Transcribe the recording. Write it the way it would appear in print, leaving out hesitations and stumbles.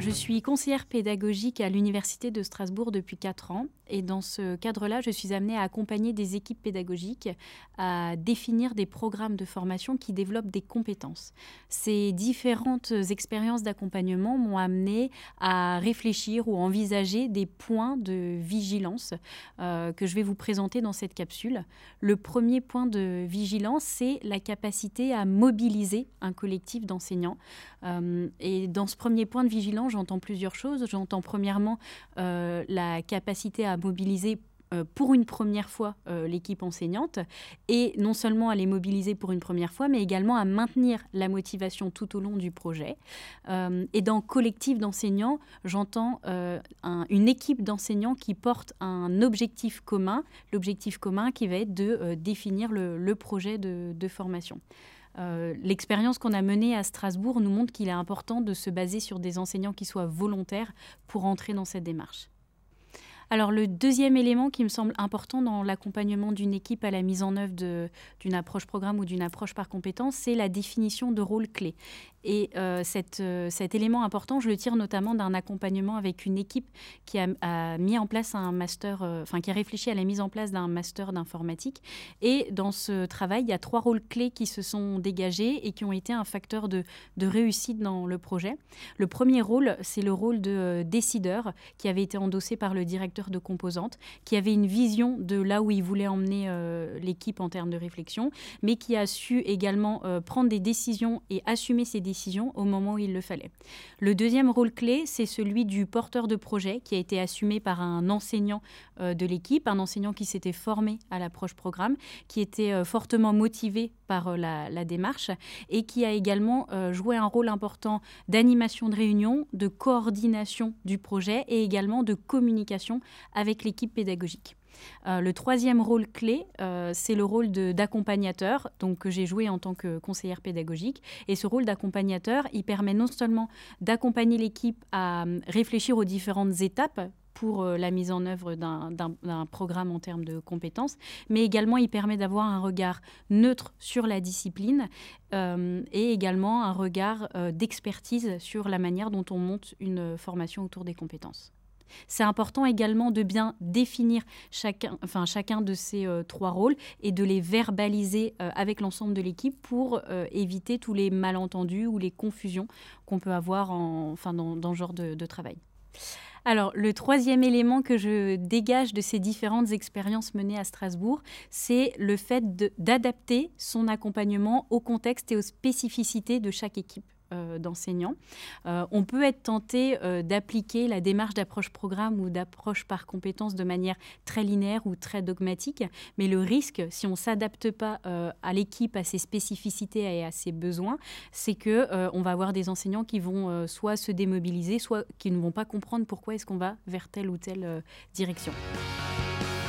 Je suis conseillère pédagogique à l'Université de Strasbourg depuis 4 ans et dans ce cadre-là, je suis amenée à accompagner des équipes pédagogiques à définir des programmes de formation qui développent des compétences. Ces différentes expériences d'accompagnement m'ont amenée à réfléchir ou envisager des points de vigilance que je vais vous présenter dans cette capsule. Le premier point de vigilance, c'est la capacité à mobiliser un collectif d'enseignants. Et dans ce premier point de vigilance, j'entends plusieurs choses. J'entends premièrement la capacité à mobiliser pour une première fois l'équipe enseignante et non seulement à les mobiliser pour une première fois, mais également à maintenir la motivation tout au long du projet. Et dans collectif d'enseignants, j'entends une équipe d'enseignants qui porte un objectif commun, l'objectif commun qui va être de définir le projet de formation. L'expérience qu'on a menée à Strasbourg nous montre qu'il est important de se baser sur des enseignants qui soient volontaires pour entrer dans cette démarche. Alors le deuxième élément qui me semble important dans l'accompagnement d'une équipe à la mise en œuvre d'une approche programme ou d'une approche par compétence, c'est la définition de rôles clés. Et cet élément important, je le tire notamment d'un accompagnement avec une équipe qui a mis en place un master, qui a réfléchi à la mise en place d'un master d'informatique. Et dans ce travail, il y a 3 rôles clés qui se sont dégagés et qui ont été un facteur de réussite dans le projet. Le premier rôle, c'est le rôle de décideur qui avait été endossé par le directeur de composante, qui avait une vision de là où il voulait emmener l'équipe en termes de réflexion, mais qui a su également prendre des décisions et assumer ces décisions au moment où il le fallait. Le deuxième rôle clé, c'est celui du porteur de projet qui a été assumé par un enseignant de l'équipe, un enseignant qui s'était formé à l'approche programme, qui était fortement motivé par la démarche et qui a également joué un rôle important d'animation de réunion, de coordination du projet et également de communication avec l'équipe pédagogique. Le troisième rôle clé, c'est le rôle d'accompagnateur, donc que j'ai joué en tant que conseillère pédagogique. Et ce rôle d'accompagnateur, il permet non seulement d'accompagner l'équipe à réfléchir aux différentes étapes pour la mise en œuvre d'un programme en termes de compétences, mais également il permet d'avoir un regard neutre sur la discipline et également un regard d'expertise sur la manière dont on monte une formation autour des compétences. C'est important également de bien définir chacun de ces 3 rôles et de les verbaliser avec l'ensemble de l'équipe pour éviter tous les malentendus ou les confusions qu'on peut avoir dans ce genre de travail. Alors, le troisième élément que je dégage de ces différentes expériences menées à Strasbourg, c'est le fait d'adapter son accompagnement au contexte et aux spécificités de chaque équipe d'enseignants. On peut être tenté d'appliquer la démarche d'approche programme ou d'approche par compétence de manière très linéaire ou très dogmatique, mais le risque, si on ne s'adapte pas à l'équipe, à ses spécificités et à ses besoins, c'est qu'on va avoir des enseignants qui vont soit se démobiliser, soit qui ne vont pas comprendre pourquoi est-ce qu'on va vers telle ou telle direction.